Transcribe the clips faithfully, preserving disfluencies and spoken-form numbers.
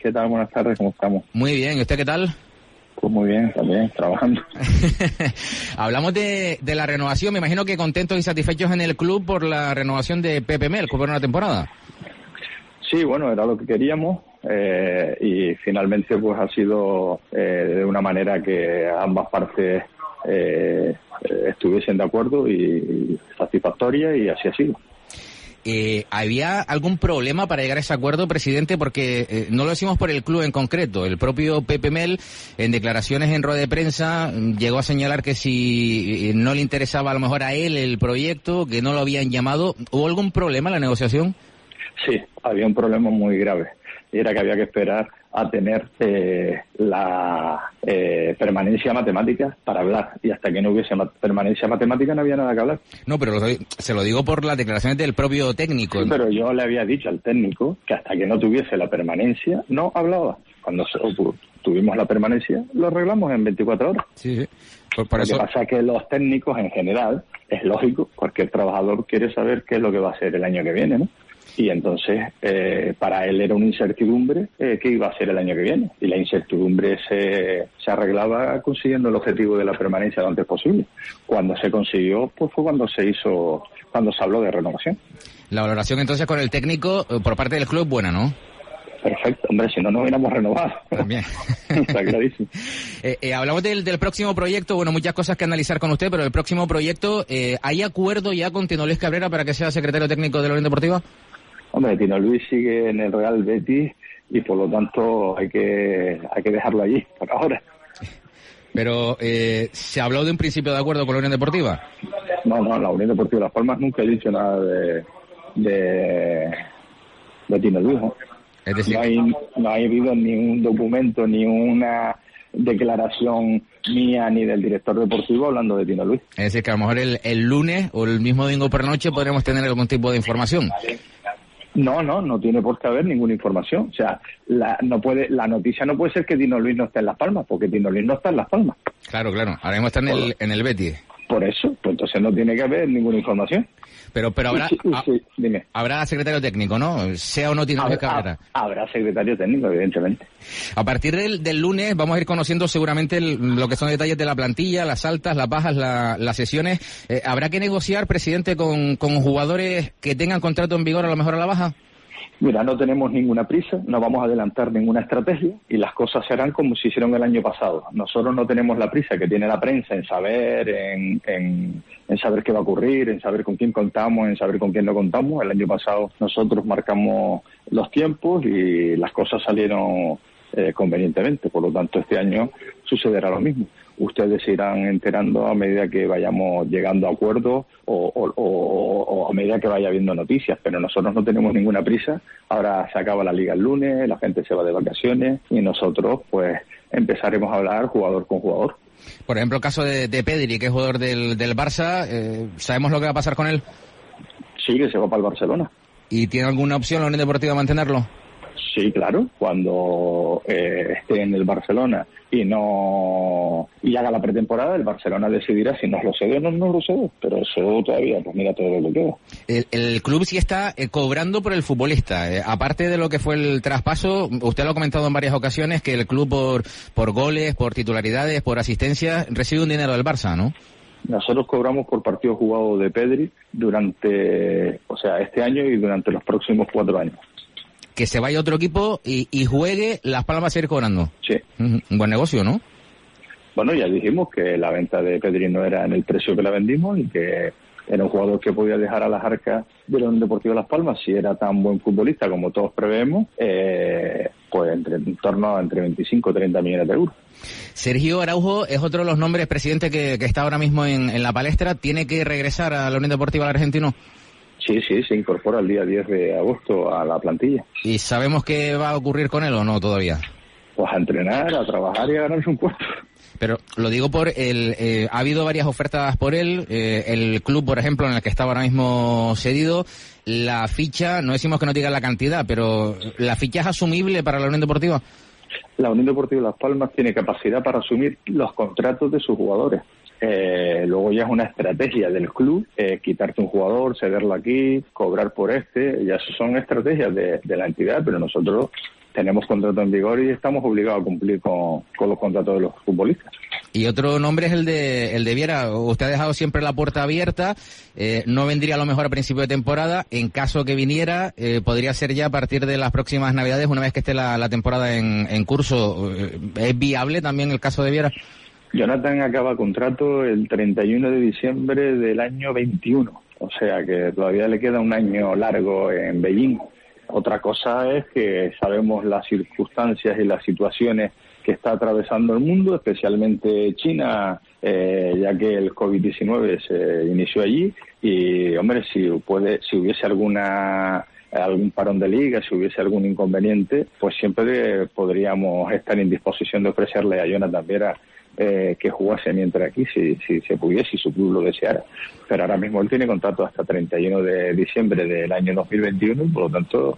¿Qué tal? Buenas tardes, ¿cómo estamos? Muy bien, ¿y usted qué tal? Pues muy bien, también, trabajando. Hablamos de, de la renovación, me imagino que contentos y satisfechos en el club por la renovación de Pepe Mel, por una temporada. Sí, bueno, era lo que queríamos eh, y finalmente pues ha sido eh, de una manera que ambas partes eh, estuviesen de acuerdo y, y satisfactoria, y así ha sido. Eh, ¿Había algún problema para llegar a ese acuerdo, presidente? Porque eh, no lo decimos por el club en concreto. El propio Pepe Mel, en declaraciones en rueda de prensa, llegó a señalar que si no le interesaba a lo mejor a él el proyecto, que no lo habían llamado. ¿Hubo algún problema en la negociación? Sí, había un problema muy grave. Y era que había que esperar a tener eh, la eh, permanencia matemática para hablar, y hasta que no hubiese ma- permanencia matemática no había nada que hablar. No, pero lo, se lo digo por las declaraciones del propio técnico. Sí, pero yo le había dicho al técnico que hasta que no tuviese la permanencia no hablaba. Cuando se, tuvimos la permanencia lo arreglamos en veinticuatro horas. Sí, sí. Por, por lo eso... que pasa es que los técnicos en general, es lógico, cualquier trabajador quiere saber qué es lo que va a hacer el año que viene, ¿no? Y entonces, eh, para él era una incertidumbre eh, qué iba a ser el año que viene. Y la incertidumbre se, se arreglaba consiguiendo el objetivo de la permanencia lo antes posible. Cuando se consiguió, pues fue cuando se hizo, cuando se habló de renovación. La valoración entonces con el técnico por parte del club buena, ¿no? Perfecto, hombre, si no, no hubiéramos renovado. También. Está clarísimo. eh, eh, hablamos del, del próximo proyecto, bueno, muchas cosas que analizar con usted, pero el próximo proyecto, eh, ¿hay acuerdo ya con Tino Luis Cabrera para que sea secretario técnico de la Unión Deportiva? Hombre, Tino Luis sigue en el Real Betis y por lo tanto hay que hay que dejarlo allí por ahora. Pero, eh, ¿se habló de un principio de acuerdo con la Unión Deportiva? No, no, la Unión Deportiva de Las Palmas nunca ha dicho nada de de, de Tino Luis, ¿no? Es decir, no hay no ha habido ni un documento ni una declaración mía ni del director deportivo hablando de Tino Luis. Es decir, que a lo mejor el, el lunes o el mismo domingo por la noche podremos tener algún tipo de información. No, no, no tiene por qué haber ninguna información. O sea, la, no puede, la noticia no puede ser que Tino Luis no esté en Las Palmas, porque Tino Luis no está en Las Palmas. Claro, claro. Ahora mismo está en el, en el Betis. Por eso, pues entonces no tiene que haber ninguna información. Pero, pero habrá, sí, sí, sí, dime. Habrá secretario técnico, ¿no? Sea o no Tino Luis Cabrera. Habrá secretario técnico, evidentemente. A partir del, del lunes vamos a ir conociendo seguramente el, lo que son detalles de la plantilla, las altas, las bajas, la, las sesiones. Eh, ¿Habrá que negociar, presidente, con, con jugadores que tengan contrato en vigor a lo mejor a la baja? Mira, no tenemos ninguna prisa, no vamos a adelantar ninguna estrategia y las cosas se harán como se hicieron el año pasado. Nosotros no tenemos la prisa que tiene la prensa en saber, en, en, en saber qué va a ocurrir, en saber con quién contamos, en saber con quién no contamos. El año pasado nosotros marcamos los tiempos y las cosas salieron eh, convenientemente. Por lo tanto, este año sucederá lo mismo. Ustedes se irán enterando a medida que vayamos llegando a acuerdos o, o, o, o a medida que vaya habiendo noticias, pero nosotros no tenemos ninguna prisa. Ahora se acaba la liga el lunes, la gente se va de vacaciones y nosotros pues empezaremos a hablar jugador con jugador. Por ejemplo, el caso de, de Pedri, que es jugador del, del Barça, eh, ¿sabemos lo que va a pasar con él? Sí, que se va para el Barcelona. ¿Y tiene alguna opción la Unión Deportiva mantenerlo? Sí, claro, cuando eh, esté en el Barcelona y no y haga la pretemporada, el Barcelona decidirá si nos lo cede o no nos lo cede, pero eso todavía, pues mira todo lo que queda. El, el club sí está eh, cobrando por el futbolista, eh, aparte de lo que fue el traspaso, usted lo ha comentado en varias ocasiones, que el club por, por goles, por titularidades, por asistencia, recibe un dinero del Barça, ¿no? Nosotros cobramos por partido jugado de Pedri durante, o sea, este año y durante los próximos cuatro años. Que se vaya a otro equipo y, y juegue, Las Palmas va a seguir cobrando. Sí. Uh-huh. Un buen negocio, ¿no? Bueno, ya dijimos que la venta de Pedri no era en el precio que la vendimos y que era un jugador que podía dejar a las arcas de la Unión Deportiva Las Palmas, si era tan buen futbolista como todos preveemos, eh, pues entre, en torno a entre veinticinco y treinta millones de euros. Sergio Araujo es otro de los nombres, presidente, que, que está ahora mismo en, en la palestra. ¿Tiene que regresar a la Unión Deportiva del Argentino? Sí, sí, se incorpora el día diez de agosto a la plantilla. ¿Y sabemos qué va a ocurrir con él o no todavía? Pues a entrenar, a trabajar y a ganarse un puesto. Pero lo digo por el... Eh, ha habido varias ofertas por él, eh, el club, por ejemplo, en el que estaba ahora mismo cedido, la ficha, no decimos que no diga la cantidad, pero ¿la ficha es asumible para la Unión Deportiva? La Unión Deportiva Las Palmas tiene capacidad para asumir los contratos de sus jugadores. Eh, luego ya es una estrategia del club, eh, quitarte un jugador, cederlo aquí, cobrar por este, ya eso son estrategias de, de la entidad, pero nosotros tenemos contrato en vigor y estamos obligados a cumplir con, con los contratos de los futbolistas. Y otro nombre es el de el de Viera. Usted ha dejado siempre la puerta abierta. Eh, no vendría a lo mejor a principio de temporada. En caso que viniera, eh, podría ser ya a partir de las próximas Navidades, una vez que esté la, la temporada en, en curso. ¿Es viable también el caso de Viera? Jonathan acaba contrato el treinta y uno de diciembre del año veintiuno. O sea que todavía le queda un año largo en Beijing. Otra cosa es que sabemos las circunstancias y las situaciones que está atravesando el mundo, especialmente China, eh, ya que el covid diecinueve se inició allí y, hombre, si puede, si hubiese alguna algún parón de liga, si hubiese algún inconveniente, pues siempre podríamos estar en disposición de ofrecerle a Jonathan Viera eh, que jugase mientras aquí, si, si se pudiese, si su club lo deseara. Pero ahora mismo él tiene contrato hasta treinta y uno de diciembre del año dos mil veintiuno y, por lo tanto,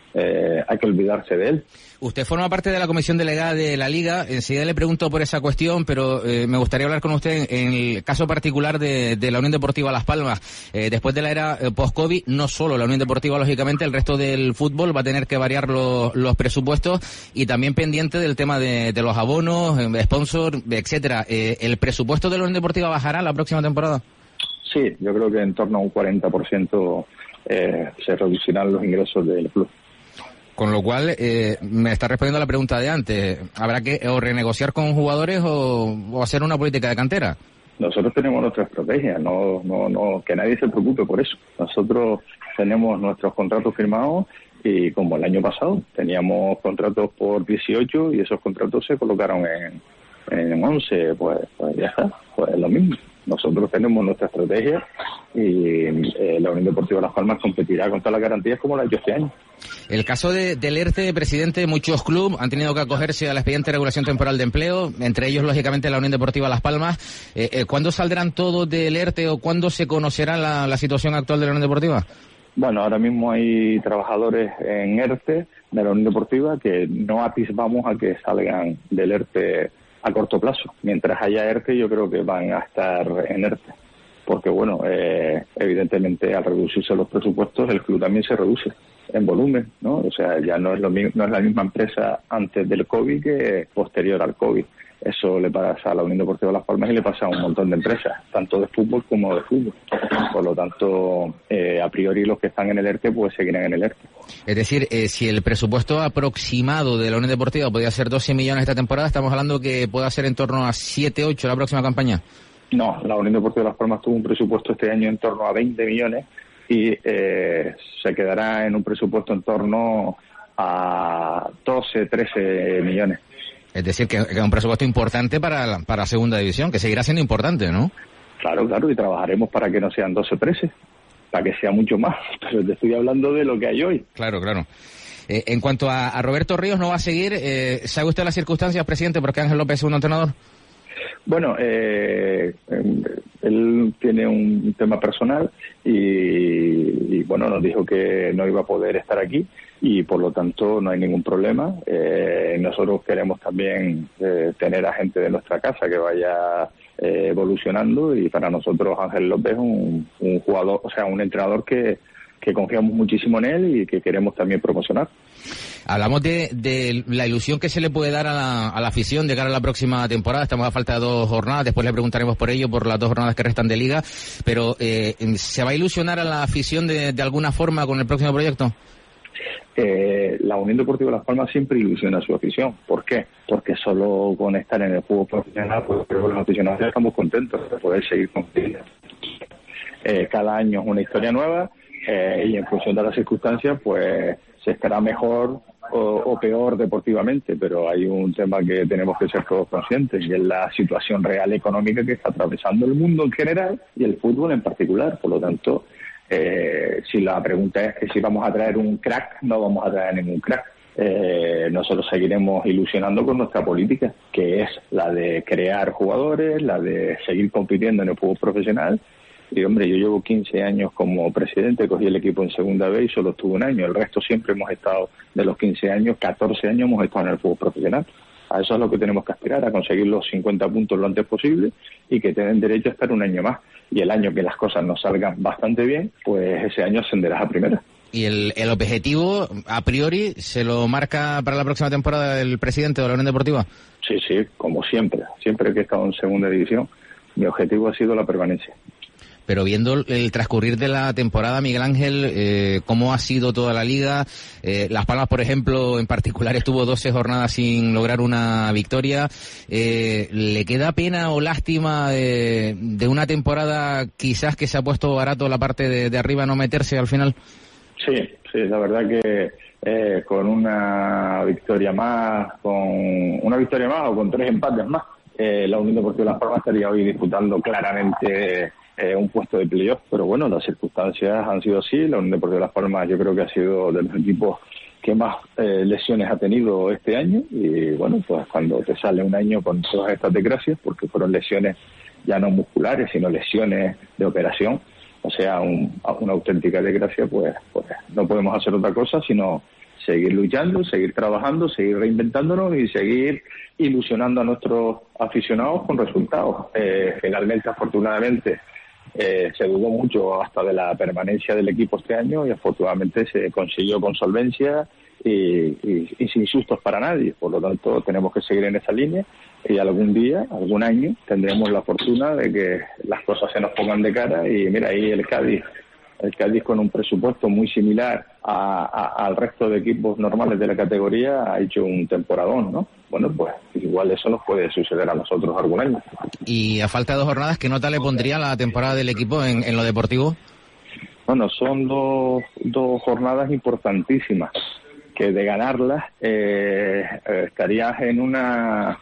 Eh, hay que olvidarse de él. Usted forma parte de la comisión delegada de la Liga. Enseguida le pregunto por esa cuestión, pero eh, me gustaría hablar con usted en, en el caso particular de, de la Unión Deportiva Las Palmas. Eh, después de la era eh, post-COVID, no solo la Unión Deportiva, lógicamente, el resto del fútbol va a tener que variar los, los presupuestos y también pendiente del tema de, de los abonos, eh, sponsor, etcétera. Eh, ¿El presupuesto de la Unión Deportiva bajará la próxima temporada? Sí, yo creo que en torno a un cuarenta por ciento eh, se reducirán los ingresos del club. Con lo cual, eh, me está respondiendo a la pregunta de antes. ¿Habrá que o renegociar con jugadores o, o hacer una política de cantera? Nosotros tenemos nuestra estrategia, no, no, no, que nadie se preocupe por eso. Nosotros tenemos nuestros contratos firmados y, como el año pasado, teníamos contratos por dieciocho y esos contratos se colocaron en, en once, pues, pues ya está, pues es lo mismo. Nosotros tenemos nuestra estrategia y eh, la Unión Deportiva Las Palmas competirá con todas las garantías como la ha hecho este año. El caso de, del ERTE, presidente, muchos clubes han tenido que acogerse al expediente de regulación temporal de empleo, entre ellos, lógicamente, la Unión Deportiva Las Palmas. Eh, eh, ¿Cuándo saldrán todos del ERTE o cuándo se conocerá la, la situación actual de la Unión Deportiva? Bueno, ahora mismo hay trabajadores en ERTE de la Unión Deportiva que no atisbamos a que salgan del ERTE a corto plazo. Mientras haya ERTE, yo creo que van a estar en ERTE. Porque, bueno, eh, evidentemente, al reducirse los presupuestos, el club también se reduce en volumen, ¿no? O sea, ya no es lo mismo, no es la misma empresa antes del COVID que posterior al COVID. Eso le pasa a la Unión Deportiva Las Palmas y le pasa a un montón de empresas, tanto de fútbol como de fútbol. Por lo tanto, eh, a priori los que están en el ERTE, pues seguirán en el ERTE. Es decir, eh, si el presupuesto aproximado de la Unión Deportiva podía ser doce millones esta temporada, estamos hablando que pueda ser en torno a siete, ocho la próxima campaña. No, la Unión Deportiva Las Palmas tuvo un presupuesto este año en torno a veinte millones y eh, se quedará en un presupuesto en torno a doce, trece millones. Es decir, que es un presupuesto importante para la, para segunda división, que seguirá siendo importante, ¿no? Claro, claro, y trabajaremos para que no sean doce o trece, para que sea mucho más, pero te estoy hablando de lo que hay hoy. Claro, claro. Eh, en cuanto a, a Roberto Ríos, ¿no va a seguir? Eh, ¿Sabe usted las circunstancias, presidente, por qué Ángel López es un entrenador? Bueno, eh, él tiene un tema personal y, y, bueno, nos dijo que no iba a poder estar aquí y, por lo tanto, no hay ningún problema. Eh, nosotros queremos también eh, tener a gente de nuestra casa que vaya eh, evolucionando y, para nosotros, Ángel López es un, un jugador, o sea, un entrenador que, que confiamos muchísimo en él y que queremos también promocionar. Hablamos de, de la ilusión que se le puede dar a la, a la afición de cara a la próxima temporada. Estamos a falta de dos jornadas, después le preguntaremos por ello, por las dos jornadas que restan de liga, pero eh, ¿se va a ilusionar a la afición de, de alguna forma con el próximo proyecto? Eh, la Unión Deportiva Las Palmas siempre ilusiona a su afición. ¿Por qué? Porque solo con estar en el fútbol profesional, pues creo que los aficionados ya estamos contentos de poder seguir compitiendo. Eh, cada año es una historia nueva eh, y en función de las circunstancias, pues se estará mejor o, o peor deportivamente, pero hay un tema que tenemos que ser todos conscientes y es la situación real económica que está atravesando el mundo en general y el fútbol en particular. Por lo tanto, eh, si la pregunta es que si vamos a traer un crack, no vamos a traer ningún crack. Eh, nosotros seguiremos ilusionando con nuestra política, que es la de crear jugadores, la de seguir compitiendo en el fútbol profesional. Y, hombre, yo llevo quince años como presidente, cogí el equipo en segunda vez y solo estuve un año. El resto siempre hemos estado, de los quince años, catorce años hemos estado en el fútbol profesional. A eso es lo que tenemos que aspirar, a conseguir los cincuenta puntos lo antes posible y que tengan derecho a estar un año más. Y el año que las cosas nos salgan bastante bien, pues ese año ascenderás a primera. ¿Y el, el objetivo, a priori, se lo marca para la próxima temporada el presidente de la Unión Deportiva? Sí, sí, como siempre. Siempre que he estado en segunda división, mi objetivo ha sido la permanencia. Pero viendo el transcurrir de la temporada, Miguel Ángel, eh, cómo ha sido toda la liga, eh, Las Palmas, por ejemplo, en particular estuvo doce jornadas sin lograr una victoria, eh, ¿le queda pena o lástima de, de una temporada quizás que se ha puesto barato la parte de, de arriba no meterse al final? Sí, sí, la verdad que eh, con una victoria más, con una victoria más o con tres empates más, eh, la Unión Deportiva Las Palmas estaría hoy disputando claramente Eh, un puesto de playoff, pero bueno, las circunstancias han sido así. La Unión Deportiva Las Palmas yo creo que ha sido de los equipos que más eh, lesiones ha tenido este año, y bueno, pues cuando te sale un año con todas estas desgracias, porque fueron lesiones ya no musculares, sino lesiones de operación, o sea, un, una auténtica desgracia, pues, pues no podemos hacer otra cosa sino seguir luchando, seguir trabajando, seguir reinventándonos y seguir ilusionando a nuestros aficionados con resultados. Eh, finalmente, afortunadamente, Eh, se dudó mucho hasta de la permanencia del equipo este año y afortunadamente se consiguió con solvencia y, y, y sin sustos para nadie. Por lo tanto, tenemos que seguir en esa línea y algún día, algún año, tendremos la fortuna de que las cosas se nos pongan de cara. Y mira, ahí el Cádiz, el Cádiz con un presupuesto muy similar a, a, al resto de equipos normales de la categoría ha hecho un temporadón, ¿no? Bueno, pues igual eso nos puede suceder a nosotros algún año. Y a falta de dos jornadas, ¿qué nota le pondría la temporada del equipo en, en lo deportivo? Bueno, son dos, dos jornadas importantísimas, que de ganarlas eh, estarías en una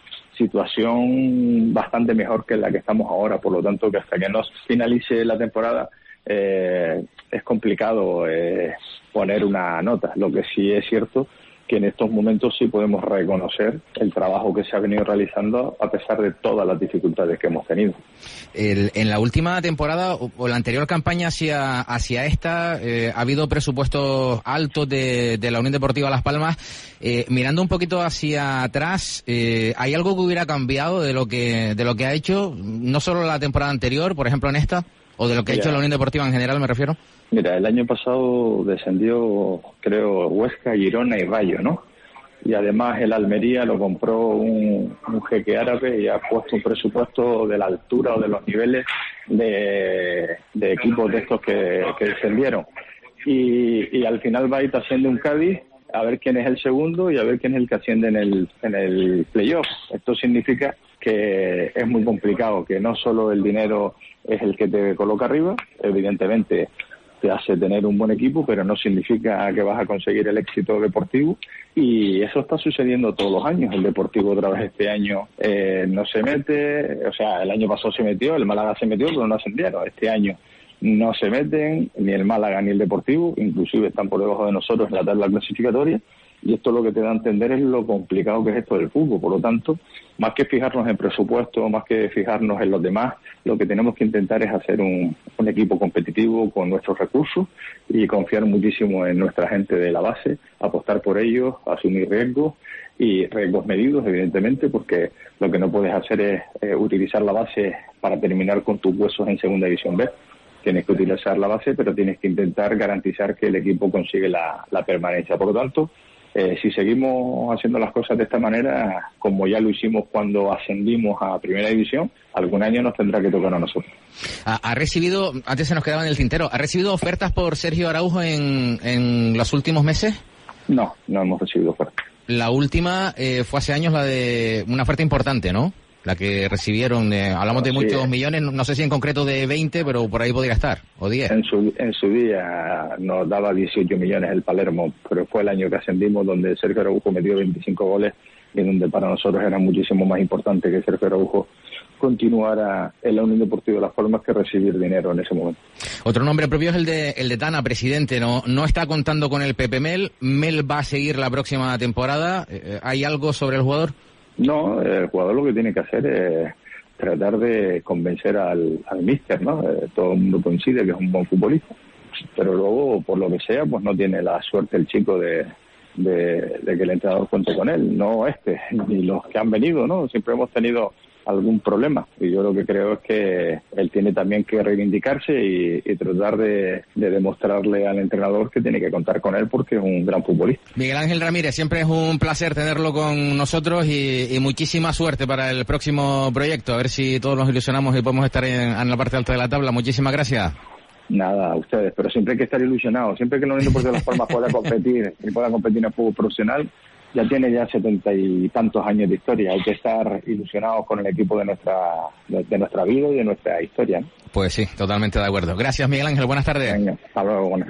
situación bastante mejor que la que estamos ahora. Por lo tanto, que hasta que no finalice la temporada eh, es complicado eh, poner una nota. Lo que sí es cierto que en estos momentos sí podemos reconocer el trabajo que se ha venido realizando a pesar de todas las dificultades que hemos tenido. El, en la última temporada o, o la anterior campaña hacia hacia esta, eh, ha habido presupuestos altos de, de la Unión Deportiva Las Palmas. Eh, mirando un poquito hacia atrás, eh, ¿hay algo que hubiera cambiado de lo que de lo que ha hecho, no solo la temporada anterior, por ejemplo en esta, o de lo que ha Mira, hecho la Unión Deportiva en general, me refiero? Mira, el año pasado descendió, creo, Huesca, Girona y Rayo, ¿no? Y además el Almería lo compró un, un jeque árabe y ha puesto un presupuesto de la altura o de los niveles de, de equipos de estos que, que descendieron. Y, y al va a ir haciendo un Cádiz a ver quién es el segundo y a ver quién es el que asciende en el, en el playoff. Esto significa que es muy complicado, que no solo el dinero es el que te coloca arriba, evidentemente te hace tener un buen equipo, pero no significa que vas a conseguir el éxito deportivo, y eso está sucediendo todos los años. El Deportivo otra vez este año eh, no se mete, o sea, el año pasado se metió, el Málaga se metió, pero no ascendieron. Este año no se meten, ni el Málaga ni el Deportivo, inclusive están por debajo de nosotros en la tabla clasificatoria, y esto lo que te da a entender es lo complicado que es esto del fútbol. Por lo tanto, más que fijarnos en presupuesto, más que fijarnos en los demás, lo que tenemos que intentar es hacer un, un equipo competitivo con nuestros recursos y confiar muchísimo en nuestra gente de la base, apostar por ellos, asumir riesgos y riesgos medidos, evidentemente, porque lo que no puedes hacer es eh, utilizar la base para terminar con tus huesos en Segunda División B. Tienes que utilizar la base, pero tienes que intentar garantizar que el equipo consigue la, la permanencia. Por lo tanto, Eh, si seguimos haciendo las cosas de esta manera, como ya lo hicimos cuando ascendimos a Primera División, algún año nos tendrá que tocar a nosotros. ¿Ha, ha recibido, antes se nos quedaba en el tintero, ¿ha recibido ofertas por Sergio Araujo en, en los últimos meses? No, no hemos recibido ofertas. La última eh, fue hace años, la de una oferta importante, ¿no? La que recibieron, eh, hablamos de muchos sí. millones, no sé si en concreto de veinte, pero por ahí podría estar, o diez. En su, en su día nos daba dieciocho millones el Palermo, pero fue el año que ascendimos donde Sergio Araujo metió veinticinco goles y donde para nosotros era muchísimo más importante que Sergio Araujo continuara en la Unión Deportiva de Las Palmas que recibir dinero en ese momento. Otro nombre propio es el de el de Tana, presidente. No no está contando con el Pepe Mel. Mel va a seguir la próxima temporada. ¿Hay algo sobre el jugador? No, el jugador lo que tiene que hacer es tratar de convencer al, al míster, ¿no? Eh, todo el mundo coincide que es un buen futbolista, pero luego, por lo que sea, pues no tiene la suerte el chico de, de, de que el entrenador cuente con él. No este, ni los que han venido, ¿no? Siempre hemos tenido algún problema. Y yo lo que creo es que él tiene también que reivindicarse y, y tratar de, de demostrarle al entrenador que tiene que contar con él porque es un gran futbolista. Miguel Ángel Ramírez, siempre es un placer tenerlo con nosotros y, y muchísima suerte para el próximo proyecto. A ver si todos nos ilusionamos y podemos estar en, en la parte alta de la tabla. Muchísimas gracias. Nada, a ustedes, pero siempre hay que estar ilusionados. Siempre que el Unión Deportiva de Las Palmas pueda competir y pueda competir en el fútbol profesional, ya tiene ya setenta y tantos años de historia. Hay que estar ilusionados con el equipo de nuestra de, de nuestra vida y de nuestra historia, ¿no? Pues sí, totalmente de acuerdo. Gracias, Miguel Ángel. Buenas tardes. Venga, hasta luego. Buenas